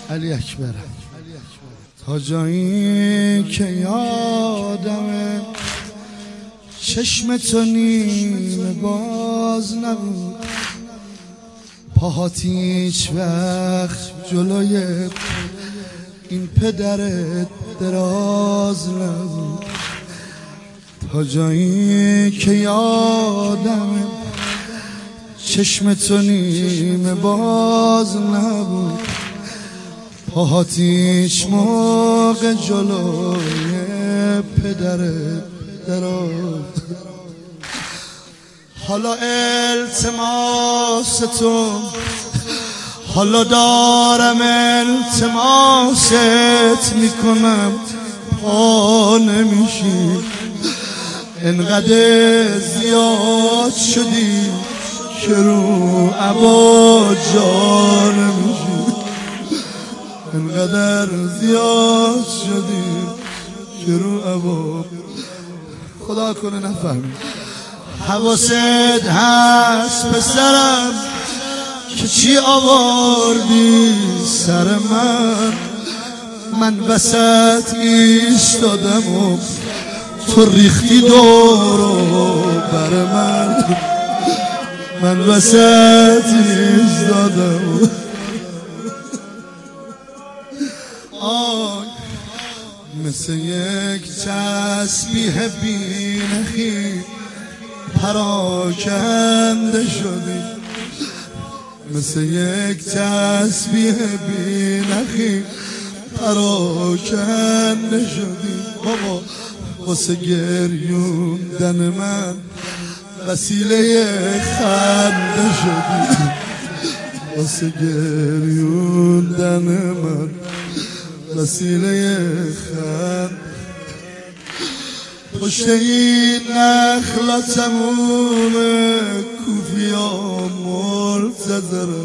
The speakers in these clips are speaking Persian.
علی اکبر. تا جایی که یادمه چشم تو نیمه باز نبود، پاهات هیچ وقت جلوی این پدرت دراز نبود. تا جایی که یادمه چشم تو نیمه باز نبود، پاهات هیچ موقع جلوی پدرت دراز. حالا التماس تو، حالا دارم التماست میکنم، پا نمیشی انقدر زیاد شدی که رو عبا جا نمیشی، انقدر زیاد شدی که رو عبا. خدا کنه نفهمی. حواست هست پسرم که چی آوردی سر من وسط ایستادم و تو ریختی دورو بر من وسط ایستادم. مثل یک تسبیح بی‌نخی پراکنده شدی، مثل یک تسبیح بی‌نخی پراکنده شدی. بابا واسه گریوندن من وسیله خنده شدی، واسه گریوندن من وسیله خنده. پشت این نخلا تموم کوفیا منتظرم،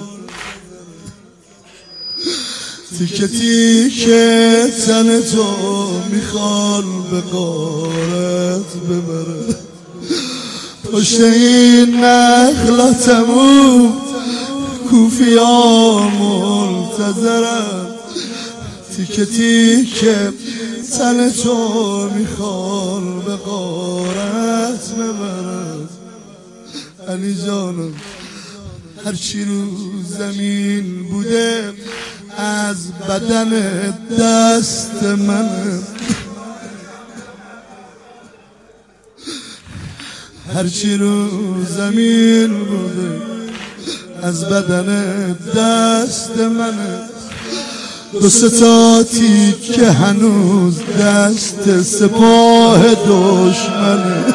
تیکه تیکه تن تو میخوان به غارت ببره. پشت این نخلا تموم کوفیا منتظرم، تیکه تیکه تن تو میخوان به غارت ببرد. علی جانم هرچی رو زمین بوده از بدن دست منه، هرچی رو زمین بوده از بدن دست منه. دو سه تیکه هنوز دست سپاه دشمنه.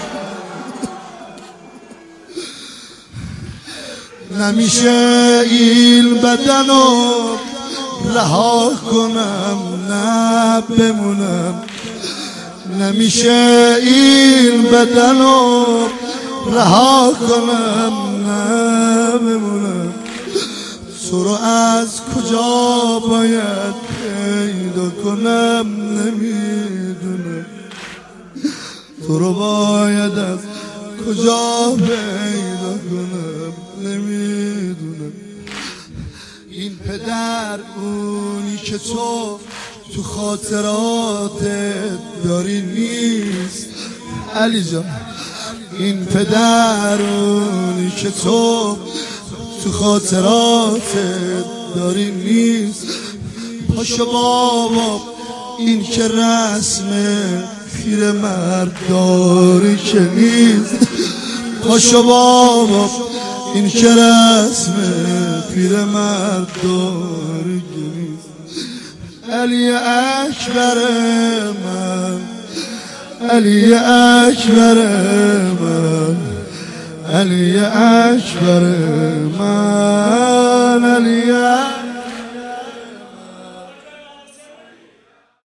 نمیشه این بدنو رها کنم نه بمونم، نمیشه این بدنو رها کنم نه بمونم. تو رو از کجا باید پیدا کنم نمیدونم، تو رو باید از کجا پیدا کنم نمیدونم. این پدر اونی که تو خاطراتت داری نیست علی جان، این پدر اونی که تو خاطراتت داری نیست. پاشو بابا این که رسم پیر مرداری که نیست، پاشو بابا این که رسم پیر مرداری که نیست. علی اکبر من، علی اکبر من، علی اکبر من، علی